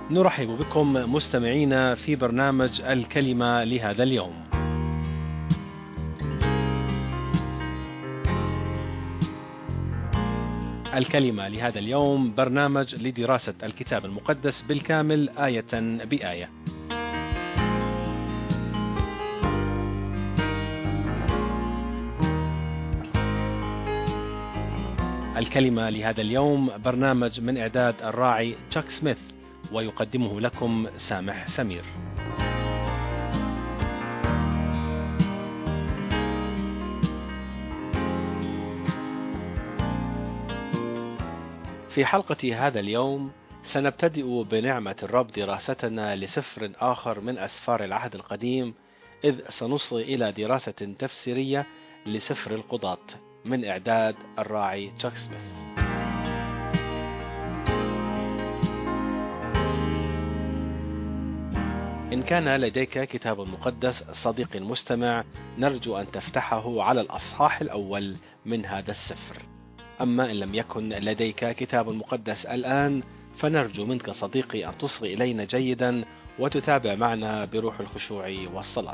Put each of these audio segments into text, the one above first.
نرحب بكم مستمعينا في برنامج الكلمة لهذا اليوم. الكلمة لهذا اليوم برنامج لدراسة الكتاب المقدس بالكامل آية بآية. الكلمة لهذا اليوم برنامج من إعداد الراعي تشاك سميث، ويقدمه لكم سامح سمير. في حلقة هذا اليوم سنبتدئ بنعمة الرب دراستنا لسفر آخر من أسفار العهد القديم، إذ سنصغي إلى دراسة تفسيرية لسفر القضاة من إعداد الراعي تشاك سميث. إن كان لديك كتاب مقدس صديقي المستمع، نرجو أن تفتحه على الأصحاح الأول من هذا السفر. أما إن لم يكن لديك كتاب مقدس الآن، فنرجو منك صديقي أن تصغي إلينا جيدا وتتابع معنا بروح الخشوع والصلاة.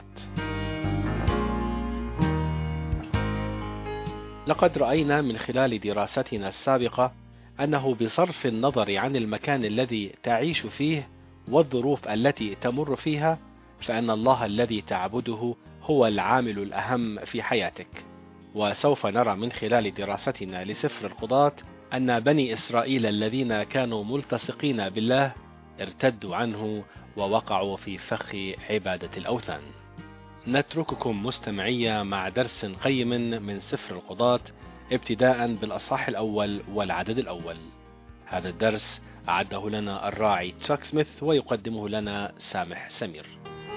لقد رأينا من خلال دراستنا السابقة أنه بصرف النظر عن المكان الذي تعيش فيه والظروف التي تمر فيها، فإن الله الذي تعبده هو العامل الأهم في حياتك. وسوف نرى من خلال دراستنا لسفر القضاة أن بني إسرائيل الذين كانوا ملتصقين بالله ارتدوا عنه ووقعوا في فخ عبادة الأوثان. نترككم مستمعية مع درس قيم من سفر القضاة، ابتداء بالأصحاح الأول والعدد الأول. هذا الدرس أعده لنا الراعي تشاك سميث، ويقدمه لنا سامح سمير.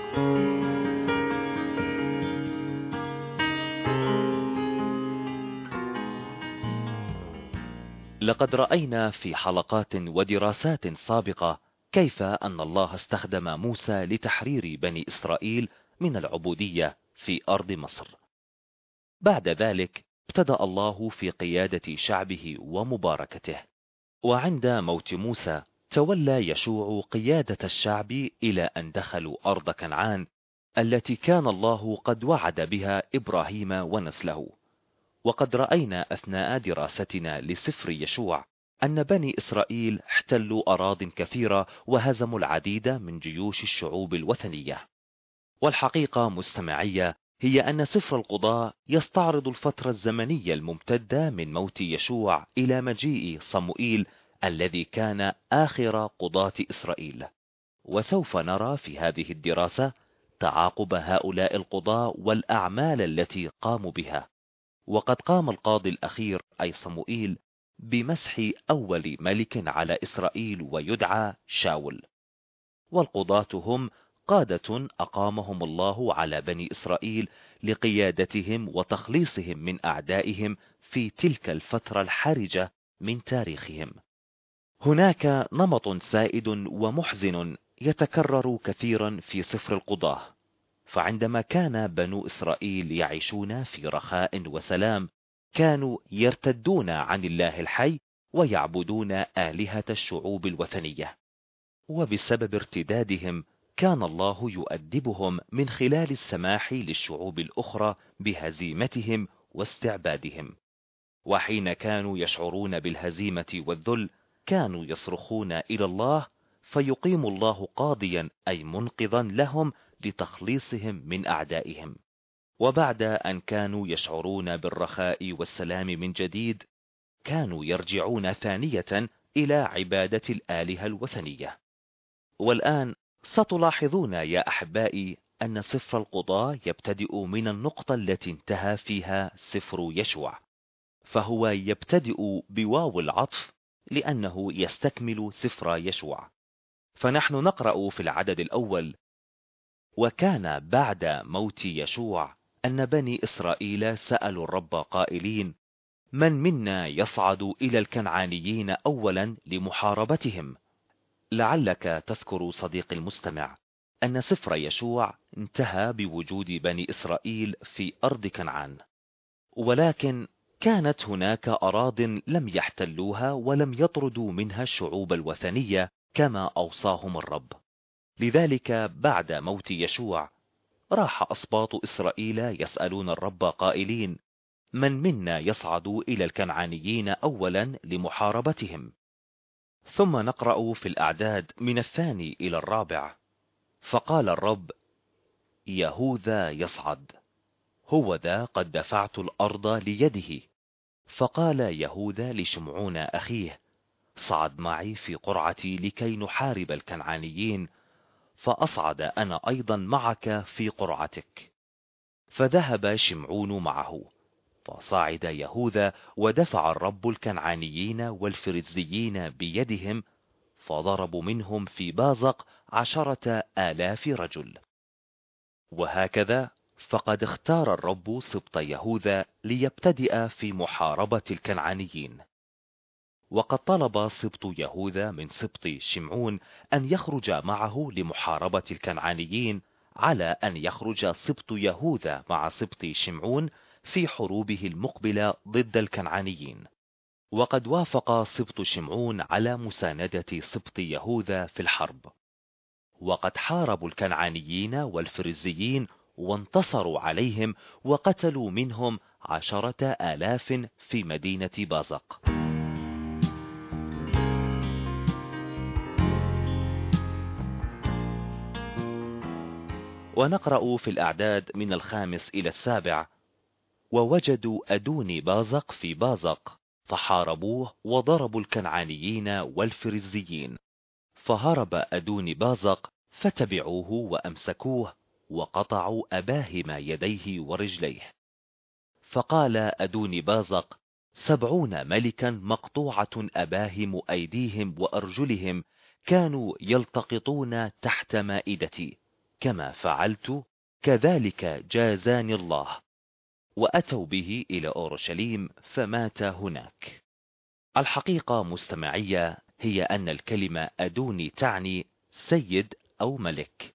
لقد رأينا في حلقات ودراسات سابقة كيف أن الله استخدم موسى لتحرير بني إسرائيل من العبودية في أرض مصر. بعد ذلك ابتدأ الله في قيادة شعبه ومباركته، وعند موت موسى تولى يشوع قيادة الشعب إلى أن دخلوا أرض كنعان التي كان الله قد وعد بها إبراهيم ونسله. وقد رأينا أثناء دراستنا لسفر يشوع أن بني إسرائيل احتلوا أراضٍ كثيرة وهزموا العديد من جيوش الشعوب الوثنية. والحقيقة مستمعية هي أن سفر القضاء يستعرض الفترة الزمنية الممتدة من موت يشوع إلى مجيء صموئيل الذي كان آخر قضاة إسرائيل. وسوف نرى في هذه الدراسة تعاقب هؤلاء القضاة والأعمال التي قاموا بها. وقد قام القاضي الأخير أي صموئيل بمسح أول ملك على إسرائيل ويدعى شاول. والقضاة هم قادة أقامهم الله على بني إسرائيل لقيادتهم وتخليصهم من أعدائهم في تلك الفترة الحرجة من تاريخهم. هناك نمط سائد ومحزن يتكرر كثيرا في سفر القضاة، فعندما كان بنو إسرائيل يعيشون في رخاء وسلام كانوا يرتدون عن الله الحي ويعبدون آلهة الشعوب الوثنية، وبسبب ارتدادهم كان الله يؤدبهم من خلال السماح للشعوب الأخرى بهزيمتهم واستعبادهم. وحين كانوا يشعرون بالهزيمة والذل كانوا يصرخون إلى الله فيقيم الله قاضيا أي منقذا لهم لتخليصهم من أعدائهم. وبعد أن كانوا يشعرون بالرخاء والسلام من جديد كانوا يرجعون ثانية إلى عبادة الآلهة الوثنية. والآن ستلاحظون يا أحبائي أن سفر القضاء يبتدئ من النقطة التي انتهى فيها سفر يشوع، فهو يبتدئ بواو العطف لأنه يستكمل سفر يشوع. فنحن نقرأ في العدد الأول: وكان بعد موت يشوع أن بني إسرائيل سألوا الرب قائلين: من منا يصعد إلى الكنعانيين أولا لمحاربتهم؟ لعلك تذكر صديقي المستمع أن سفر يشوع انتهى بوجود بني إسرائيل في أرض كنعان، ولكن كانت هناك أراضٍ لم يحتلوها ولم يطردوا منها الشعوب الوثنية كما أوصاهم الرب. لذلك بعد موت يشوع راح أسباط إسرائيل يسألون الرب قائلين: من منا يصعد إلى الكنعانيين أولا لمحاربتهم؟ ثم نقرأ في الأعداد من 2 إلى 4: فقال الرب: يهوذا يصعد، هو ذا قد دفعت الأرض ليده. فقال يهوذا لشمعون أخيه: صعد معي في قرعتي لكي نحارب الكنعانيين، فأصعد أنا أيضا معك في قرعتك. فذهب شمعون معه، فصعد يهوذا، ودفع الرب الكنعانيين والفريزيين بيدهم، فضربوا منهم في بازق 10,000 رجل. وهكذا فقد اختار الرب سبط يهوذا ليبتدئ في محاربة الكنعانيين. وقد طلب سبط يهوذا من سبط شمعون أن يخرج معه لمحاربة الكنعانيين، على أن يخرج سبط يهوذا مع سبط شمعون في حروبه المقبلة ضد الكنعانيين. وقد وافق سبط شمعون على مساندة سبط يهوذا في الحرب. وقد حاربوا الكنعانيين والفريزيين وانتصروا عليهم، وقتلوا منهم 10,000 في مدينة بازق. ونقرأ في الأعداد من 5 إلى 7: ووجدوا أدوني بازق في بازق، فحاربوه وضربوا الكنعانيين والفريزيين، فهرب أدوني بازق، فتبعوه وأمسكوه، وقطعوا أباهم يديه ورجليه. فقال أدوني بازق: 70 ملكا مقطوعة أباهم أيديهم وأرجلهم كانوا يلتقطون تحت مائدتي، كما فعلت كذلك جازاني الله. وأتوا به إلى أورشليم فمات هناك. الحقيقة مستمعية هي أن الكلمة أدوني تعني سيد أو ملك،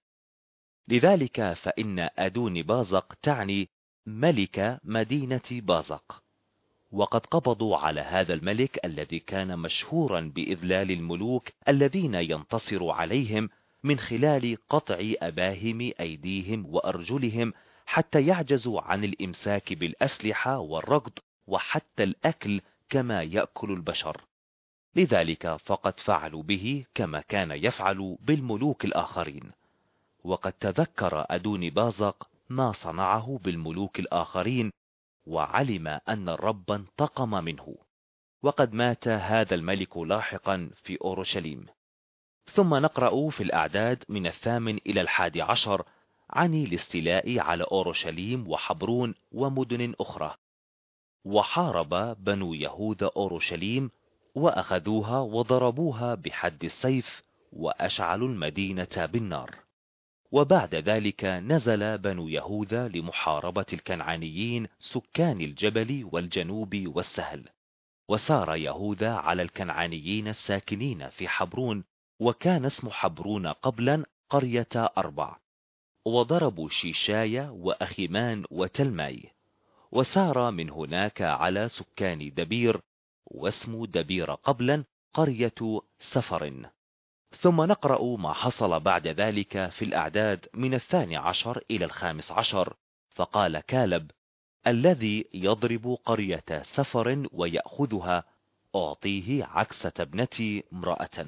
لذلك فإن أدوني بازق تعني ملك مدينة بازق. وقد قبضوا على هذا الملك الذي كان مشهورا بإذلال الملوك الذين ينتصر عليهم من خلال قطع أباهم أيديهم وأرجلهم، حتى يعجزوا عن الإمساك بالأسلحة والركض وحتى الأكل كما يأكل البشر. لذلك فقد فعلوا به كما كان يفعل بالملوك الآخرين. وقد تذكر أدوني بازق ما صنعه بالملوك الآخرين، وعلم أن الرب انتقم منه. وقد مات هذا الملك لاحقا في أورشليم. ثم نقرأ في الأعداد من 8 إلى 11 عن الاستيلاء على أورشليم وحبرون ومدن أخرى. وحارب بنو يهوذا أورشليم، وأخذوها وضربوها بحد السيف، وأشعلوا المدينة بالنار. وبعد ذلك نزل بنو يهوذا لمحاربة الكنعانيين سكان الجبل والجنوب والسهل. وسار يهوذا على الكنعانيين الساكنين في حبرون، وكان اسم حبرون قبلا قرية 4. وضربوا شيشاي وأخيمان وتلماي. وسار من هناك على سكان دبير، واسم دبير قبلا قرية سفر. ثم نقرأ ما حصل بعد ذلك في الأعداد من 12 إلى 15. فقال كالب الذي يضرب قرية سفر ويأخذها: أعطيه عكسة ابنتي امرأة.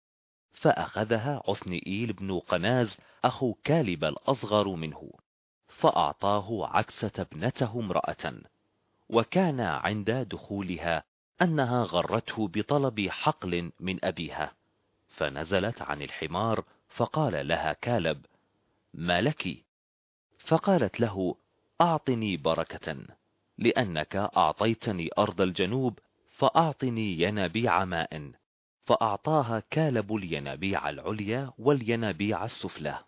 فأخذها عثنئيل بن قناز أخو كالب الأصغر منه، فأعطاه عكسة ابنته امرأة. وكان عند دخولها أنها غرته بطلب حقل من أبيها، فنزلت عن الحمار، فقال لها كالب: ما لك؟ فقالت له: أعطني بركة، لأنك أعطيتني أرض الجنوب، فأعطني ينابيع ماء. فأعطاها كالب الينابيع العليا والينابيع السفلى.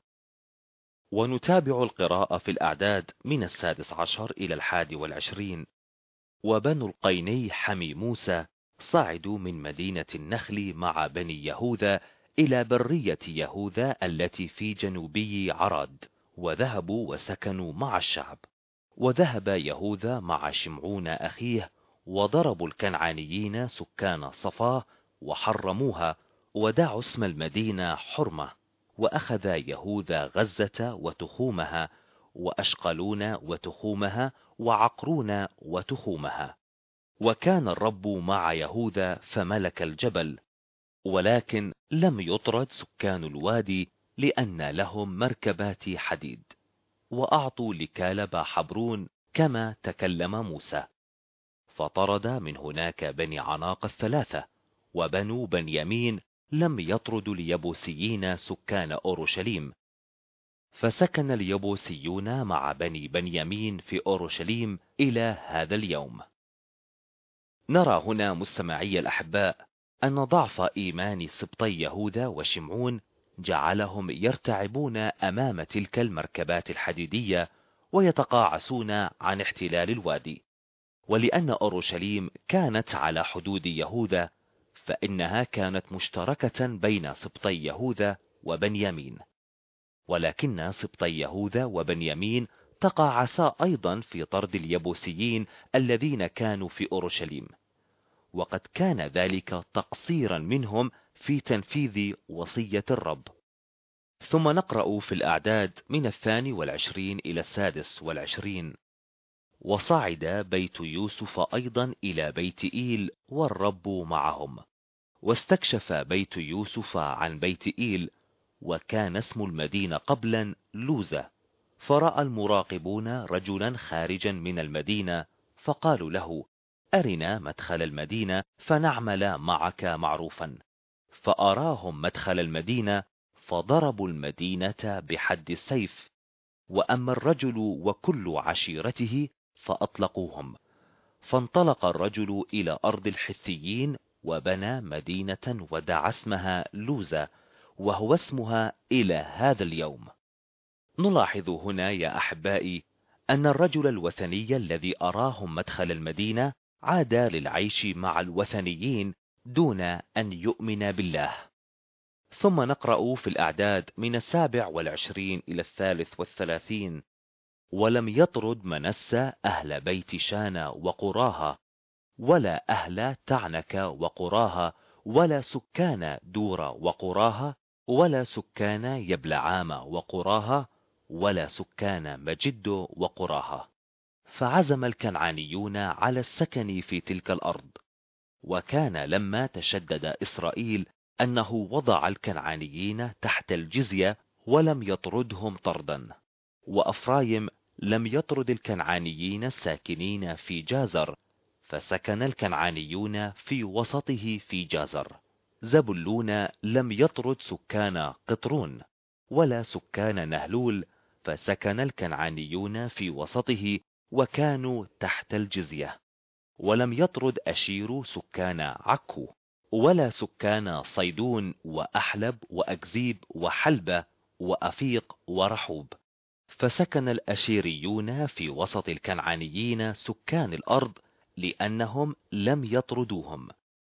ونتابع القراءة في الأعداد من 16 إلى 21. وبنو القيني حمي موسى صعدوا من مدينة النخل مع بني يهوذا إلى برية يهوذا التي في جنوبي عراد، وذهبوا وسكنوا مع الشعب. وذهب يهوذا مع شمعون أخيه، وضربوا الكنعانيين سكان صفاه وحرموها، ودعوا اسم المدينة حرمة، وأخذ يهوذا غزة وتخومها، وأشقلون وتخومها، وعقرون وتخومها. وكان الرب مع يهوذا فملك الجبل، ولكن لم يطرد سكان الوادي لأن لهم مركبات حديد. وأعطوا لكالب حبرون كما تكلم موسى، فطرد من هناك بني عناق الثلاثة. وبنو بنيامين لم يطردوا اليبوسيين سكان أورشليم، فسكن اليبوسيون مع بني بنيامين في أورشليم إلى هذا اليوم. نرى هنا مستمعي الأحباء أن ضعف إيمان سبطي يهوذا وشمعون جعلهم يرتعبون أمام تلك المركبات الحديدية ويتقاعسون عن احتلال الوادي. ولأن أورشليم كانت على حدود يهوذا، فإنها كانت مشتركة بين سبطي يهوذا وبنيامين، ولكن سبطي يهوذا وبنيامين تقاعسا أيضا في طرد اليبوسيين الذين كانوا في أورشليم، وقد كان ذلك تقصيرا منهم في تنفيذ وصية الرب. ثم نقرأ في الأعداد من 22 إلى 26: وصعد بيت يوسف أيضا إلى بيت إيل والرب معهم، واستكشف بيت يوسف عن بيت إيل، وكان اسم المدينة قبلا لوزة. فرأى المراقبون رجلا خارجا من المدينة، فقالوا له: أرنا مدخل المدينة فنعمل معك معروفا. فأراهم مدخل المدينة، فضربوا المدينة بحد السيف. وأما الرجل وكل عشيرته فأطلقوهم. فانطلق الرجل إلى أرض الحثيين وبنى مدينة ودعا اسمها لوزة، وهو اسمها إلى هذا اليوم. نلاحظ هنا يا أحبائي أن الرجل الوثني الذي أراهم مدخل المدينة عاد للعيش مع الوثنيين دون أن يؤمن بالله. ثم نقرأ في الأعداد من 27 إلى 33: ولم يطرد منسى أهل بيت شانا وقراها، ولا أهل تعنك وقراها، ولا سكان دور وقراها، ولا سكان يبلعام وقراها، ولا سكان مجد وقراها. فعزم الكنعانيون على السكن في تلك الأرض. وكان لما تشدد إسرائيل أنه وضع الكنعانيين تحت الجزية ولم يطردهم طردا. وأفرايم لم يطرد الكنعانيين الساكنين في جازر، فسكن الكنعانيون في وسطه في جازر. زبلون لم يطرد سكان قطرون ولا سكان نهلول، فسكن الكنعانيون في وسطه وكانوا تحت الجزية. ولم يطرد أشير سكان عكو، ولا سكان صيدون وأحلب وأكزيب وحلبة وأفيق ورحوب، فسكن الأشيريون في وسط الكنعانيين سكان الأرض لأنهم لم يطردوهم.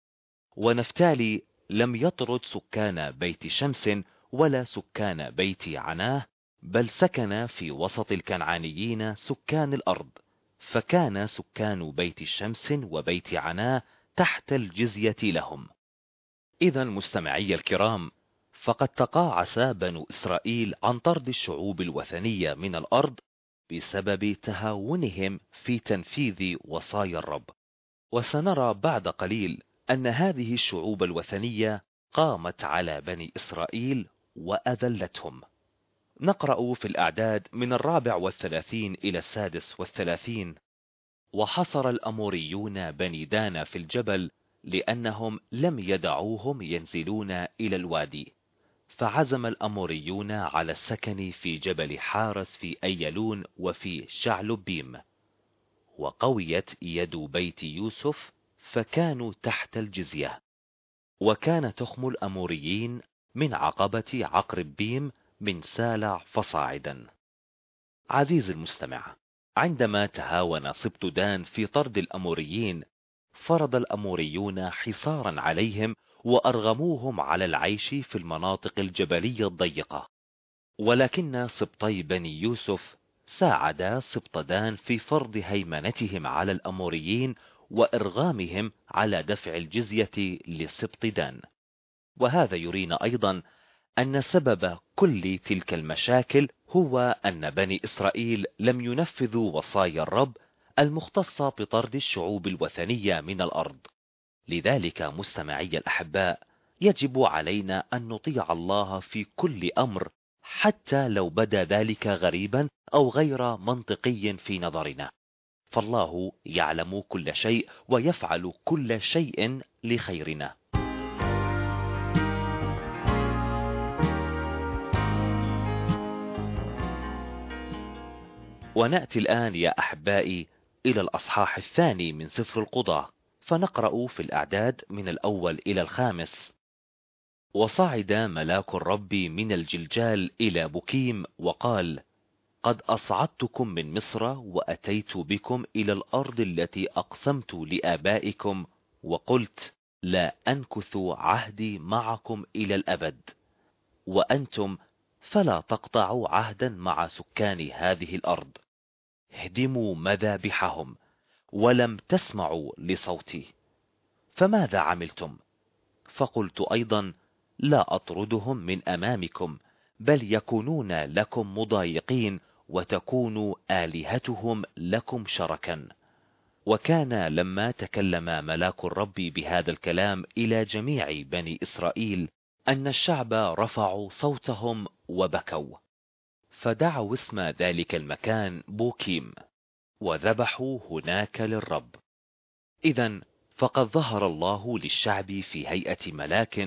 ونفتالي لم يطرد سكان بيت شمس ولا سكان بيت عناه، بل سكن في وسط الكنعانيين سكان الأرض، فكان سكان بيت شمس وبيت عناه تحت الجزية لهم. إذا مستمعي الكرام، فقد تقاعس بنو إسرائيل عن طرد الشعوب الوثنية من الأرض بسبب تهاونهم في تنفيذ وصايا الرب. وسنرى بعد قليل أن هذه الشعوب الوثنية قامت على بني إسرائيل وأذلتهم. نقرأ في الأعداد من 34 إلى 36: وحصر الأموريون بني دان في الجبل لأنهم لم يدعوهم ينزلون إلى الوادي، فعزم الأموريون على السكن في جبل حارس في أيلون وفي شعلبيم. وقويت يد بيت يوسف فكانوا تحت الجزية. وكان تخم الأموريين من عقبة عقربيم من سالع فصاعدا. عزيز المستمع، عندما تهاون سبط دان في طرد الأموريين، فرض الأموريون حصارا عليهم وأرغموهم على العيش في المناطق الجبلية الضيقة. ولكن سبطي بني يوسف ساعدا سبط دان في فرض هيمنتهم على الأموريين وإرغامهم على دفع الجزية لسبط دان. وهذا يرينا أيضا أن سبب كل تلك المشاكل هو أن بني إسرائيل لم ينفذوا وصايا الرب المختصة بطرد الشعوب الوثنية من الأرض. لذلك مستمعي الأحباء، يجب علينا أن نطيع الله في كل أمر، حتى لو بدا ذلك غريبا أو غير منطقي في نظرنا، فالله يعلم كل شيء ويفعل كل شيء لخيرنا. ونأتي الآن يا أحبائي إلى الأصحاح الثاني من سفر القضاة، فنقرأ في الأعداد من الأول إلى الخامس. وصعد ملاك الرب من الجلجال إلى بوكيم وقال: قد أصعدتكم من مصر وأتيت بكم إلى الأرض التي أقسمت لآبائكم، وقلت: لا أنكث عهدي معكم إلى الأبد. وأنتم فلا تقطعوا عهدا مع سكان هذه الأرض، اهدموا مذابحهم ولم تسمعوا لصوتي. فماذا عملتم؟ فقلت أيضا: لا أطردهم من أمامكم، بل يكونون لكم مضايقين، وتكون آلهتهم لكم شركا. وكان لما تكلم ملاك الرب بهذا الكلام إلى جميع بني إسرائيل أن الشعب رفعوا صوتهم وبكوا، فدعوا اسم ذلك المكان بوكيم، وذبحوا هناك للرب. إذن فقد ظهر الله للشعب في هيئة ملاك،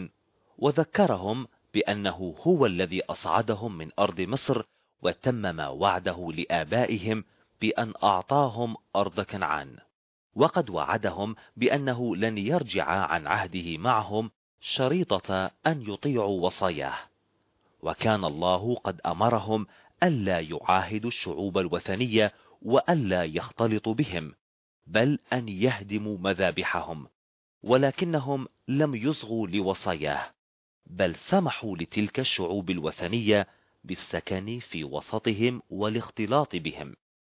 وذكرهم بأنه هو الذي أصعدهم من أرض مصر، وتمم وعده لآبائهم بأن أعطاهم أرض كنعان، وقد وعدهم بأنه لن يرجع عن عهده معهم شريطة أن يطيعوا وصاياه. وكان الله قد أمرهم ألا يعاهدوا الشعوب الوثنية وألا يختلطوا بهم، بل أن يهدموا مذابحهم، ولكنهم لم يصغوا لوصاياه، بل سمحوا لتلك الشعوب الوثنية بالسكن في وسطهم والاختلاط بهم.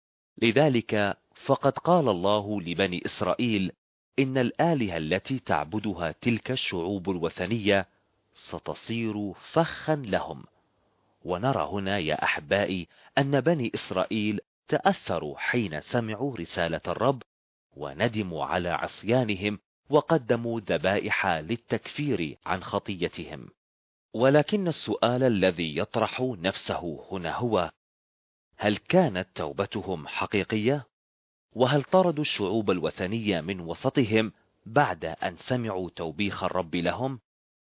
لذلك فقد قال الله لبني إسرائيل: إن الآلهة التي تعبدها تلك الشعوب الوثنية ستصير فخا لهم. ونرى هنا يا أحبائي أن بني إسرائيل تأثروا حين سمعوا رسالة الرب، وندموا على عصيانهم، وقدموا ذبائح للتكفير عن خطيتهم. ولكن السؤال الذي يطرح نفسه هنا هو: هل كانت توبتهم حقيقية؟ وهل طردوا الشعوب الوثنية من وسطهم بعد أن سمعوا توبيخ الرب لهم؟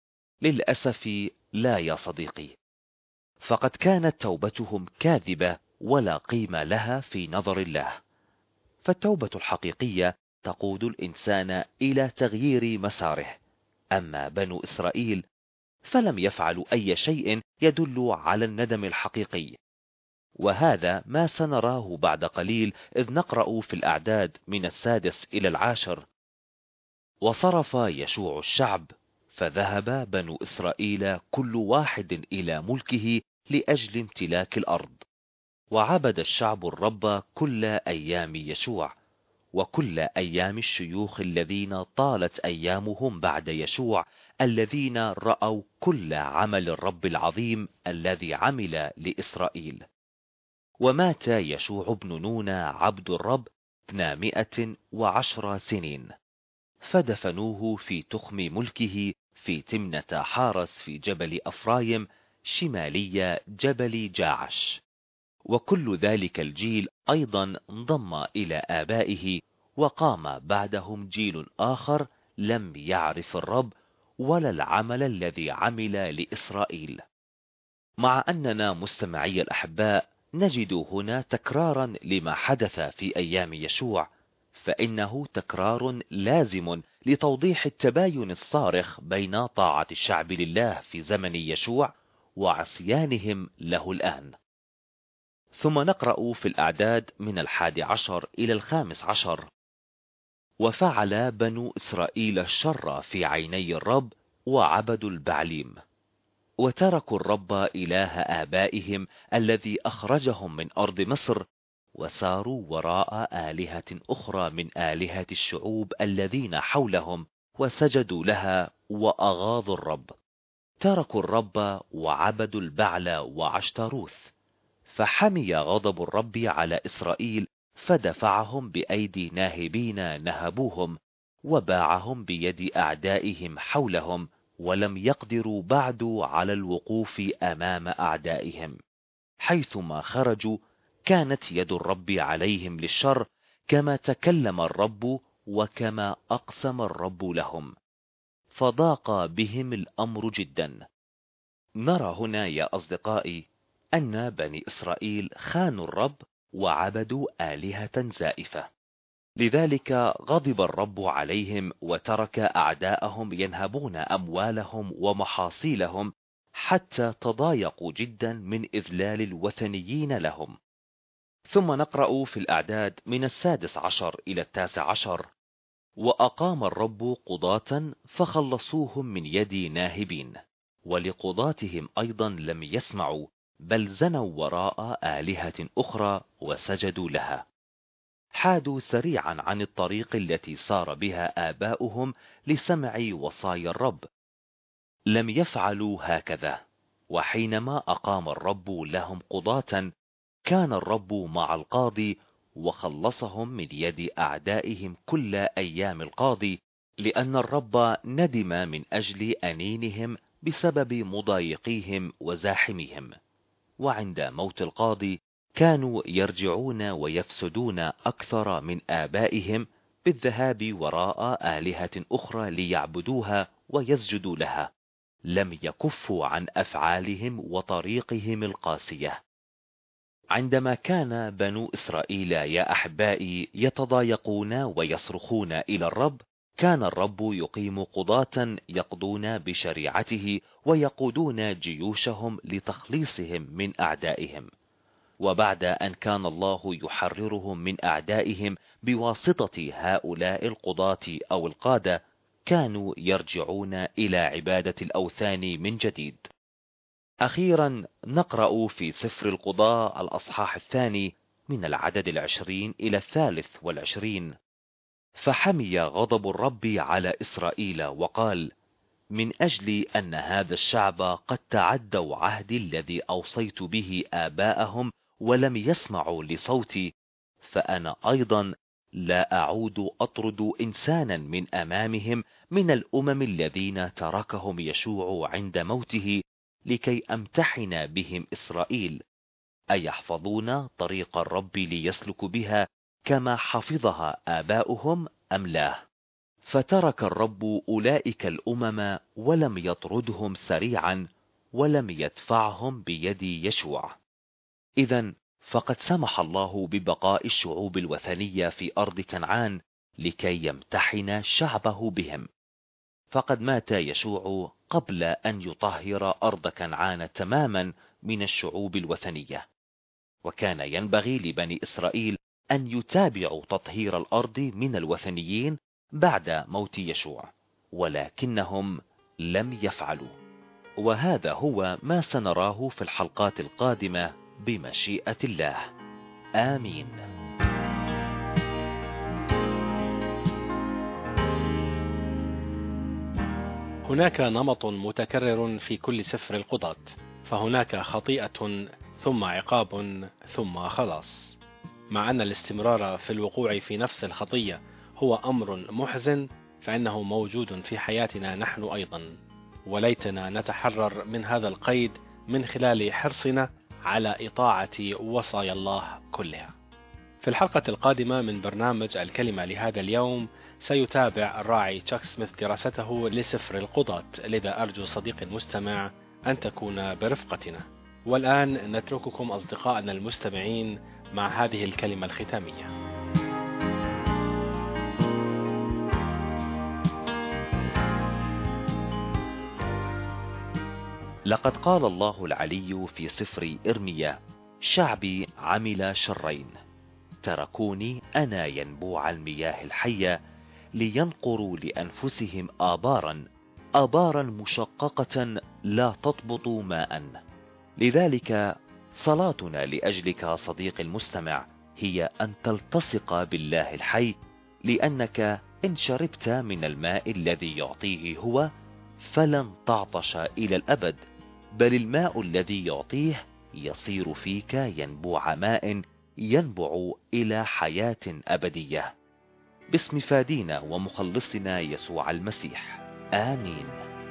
للأسف لا يا صديقي، فقد كانت توبتهم كاذبة ولا قيمة لها في نظر الله. فالتوبة الحقيقية تقود الإنسان إلى تغيير مساره، أما بنو إسرائيل فلم يفعلوا أي شيء يدل على الندم الحقيقي، وهذا ما سنراه بعد قليل، إذ نقرأ في الأعداد من 6 إلى 10: وصرف يشوع الشعب، فذهب بنو إسرائيل كل واحد إلى ملكه لأجل امتلاك الأرض. وعبد الشعب الرب كل أيام يشوع، وكل أيام الشيوخ الذين طالت أيامهم بعد يشوع، الذين رأوا كل عمل الرب العظيم الذي عمل لإسرائيل. ومات يشوع بن نون عبد الرب 210 سنين، فدفنوه في تخم ملكه في تمنة حارس في جبل أفرايم شمالي جبل جاعش. وكل ذلك الجيل أيضا انضم إلى آبائه، وقام بعدهم جيل آخر لم يعرف الرب ولا العمل الذي عمل لإسرائيل. مع أننا مستمعي الأحباء نجد هنا تكرارا لما حدث في أيام يشوع، فإنه تكرار لازم لتوضيح التباين الصارخ بين طاعة الشعب لله في زمن يشوع وعصيانهم له الآن. ثم نقرأ في الأعداد من 11 إلى 15: وفعل بنو إسرائيل الشر في عيني الرب، وعبدوا البعليم، وتركوا الرب إله آبائهم الذي أخرجهم من أرض مصر، وساروا وراء آلهة أخرى من آلهة الشعوب الذين حولهم، وسجدوا لها وأغاظوا الرب. تركوا الرب وعبدوا البعل وعشتروث، فحمي غضب الرب على إسرائيل، فدفعهم بأيدي ناهبين نهبوهم، وباعهم بيد أعدائهم حولهم، ولم يقدروا بعد على الوقوف أمام أعدائهم. حيثما خرجوا كانت يد الرب عليهم للشر، كما تكلم الرب وكما أقسم الرب لهم، فضاق بهم الأمر جدا. نرى هنا يا أصدقائي أن بني إسرائيل خانوا الرب وعبدوا آلهة زائفة، لذلك غضب الرب عليهم وترك أعداءهم ينهبون أموالهم ومحاصيلهم، حتى تضايقوا جدا من إذلال الوثنيين لهم. ثم نقرأ في الأعداد من 16 إلى 19: وأقام الرب قضاة فخلصوهم من يد ناهبين، ولقضاتهم أيضا لم يسمعوا، بل زنوا وراء آلهة أخرى وسجدوا لها. حادوا سريعا عن الطريق التي سار بها آباؤهم لسمع وصايا الرب، لم يفعلوا هكذا. وحينما أقام الرب لهم قضاة، كان الرب مع القاضي وخلصهم من يد أعدائهم كل أيام القاضي، لأن الرب ندم من أجل أنينهم بسبب مضايقيهم وزاحمهم. وعند موت القاضي كانوا يرجعون ويفسدون أكثر من آبائهم بالذهاب وراء آلهة أخرى ليعبدوها ويسجدوا لها، لم يكفوا عن أفعالهم وطريقهم القاسية. عندما كان بنو إسرائيل يا أحبائي يتضايقون ويصرخون إلى الرب، كان الرب يقيم قضاة يقضون بشريعته ويقودون جيوشهم لتخليصهم من أعدائهم. وبعد أن كان الله يحررهم من أعدائهم بواسطة هؤلاء القضاة أو القادة، كانوا يرجعون إلى عبادة الأوثان من جديد. أخيرا نقرأ في سفر القضاء الأصحاح 2 من العدد 20 إلى 23: فحمي غضب الرب على إسرائيل وقال: من أجل أن هذا الشعب قد تعدوا عهدي الذي أوصيت به آباءهم ولم يسمعوا لصوتي، فأنا أيضا لا أعود أطرد إنسانا من أمامهم من الأمم الذين تركهم يشوع عند موته، لكي أمتحن بهم إسرائيل أيحفظون طريق الرب ليسلك بها كما حفظها آباؤهم أم لا. فترك الرب أولئك الأمم ولم يطردهم سريعا، ولم يدفعهم بيد يشوع. إذن فقد سمح الله ببقاء الشعوب الوثنية في أرض كنعان لكي يمتحن شعبه بهم. فقد مات يشوع قبل أن يطهر أرض كنعان تماما من الشعوب الوثنية، وكان ينبغي لبني إسرائيل أن يتابعوا تطهير الأرض من الوثنيين بعد موت يشوع، ولكنهم لم يفعلوا. وهذا هو ما سنراه في الحلقات القادمة بمشيئة الله. آمين. هناك نمط متكرر في كل سفر القضاة، فهناك خطيئة ثم عقاب ثم خلاص. مع أن الاستمرار في الوقوع في نفس الخطية هو أمر محزن، فإنه موجود في حياتنا نحن أيضا، وليتنا نتحرر من هذا القيد من خلال حرصنا على إطاعة وصايا الله كلها. في الحلقة القادمة من برنامج الكلمة لهذا اليوم سيتابع الراعي تشاك سميث دراسته لسفر القضاة، لذا أرجو صديقي المستمع أن تكون برفقتنا. والآن نترككم أصدقائنا المستمعين مع هذه الكلمة الختامية. لقد قال الله العلي في سفر إرميا: شعبي عمل شرين، تركوني أنا ينبوع المياه الحية، لينقروا لأنفسهم آبارا مشققة لا تضبط ماء. لذلك صلاتنا لأجلك صديقي المستمع هي أن تلتصق بالله الحي، لأنك إن شربت من الماء الذي يعطيه هو، فلن تعطش إلى الأبد، بل الماء الذي يعطيه يصير فيك ينبوع ماء ينبع إلى حياة أبدية. باسم فادينا ومخلصنا يسوع المسيح، آمين.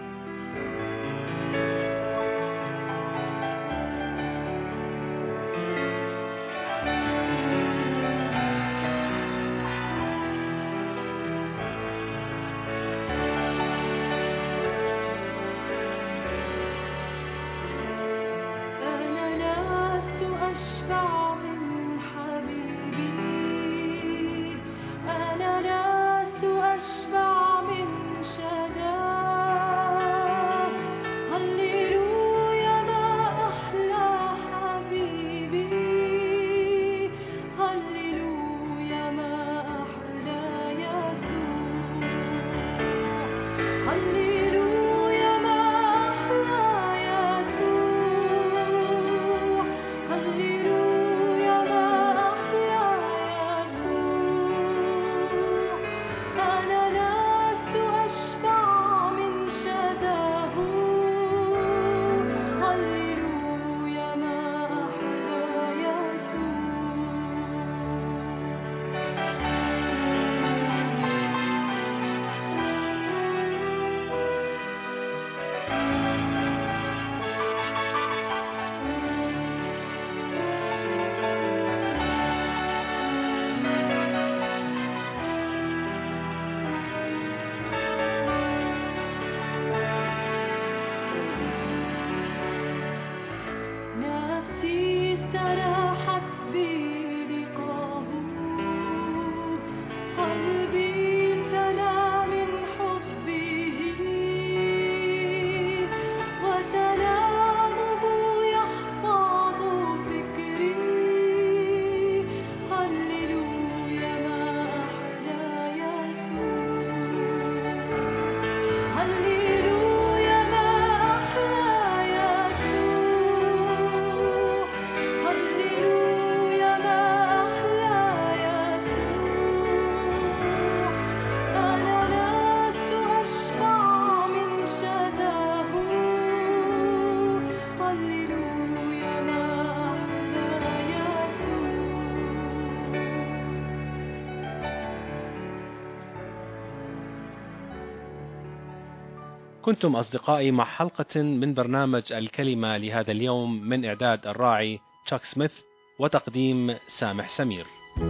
كنتم أصدقائي مع حلقة من برنامج الكلمة لهذا اليوم، من إعداد الراعي تشاك سميث وتقديم سامح سمير.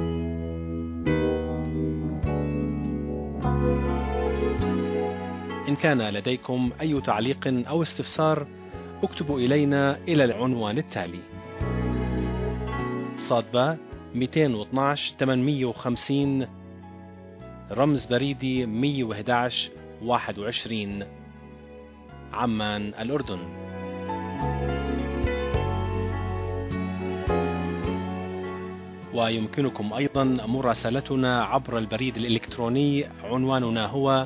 إن كان لديكم أي تعليق أو استفسار اكتبوا إلينا إلى العنوان التالي: صادبة 212 850 رمز بريدي 111 21 عمان الأردن. ويمكنكم أيضا مراسلتنا عبر البريد الإلكتروني، عنواننا هو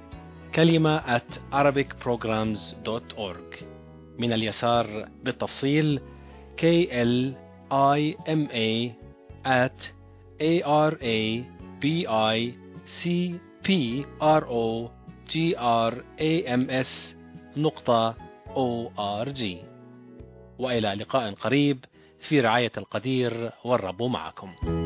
kalima@arabicprograms.org. من اليسار بالتفصيل KLIMA@arabicprograms.org. وإلى لقاء قريب في رعاية القدير، والرب معكم.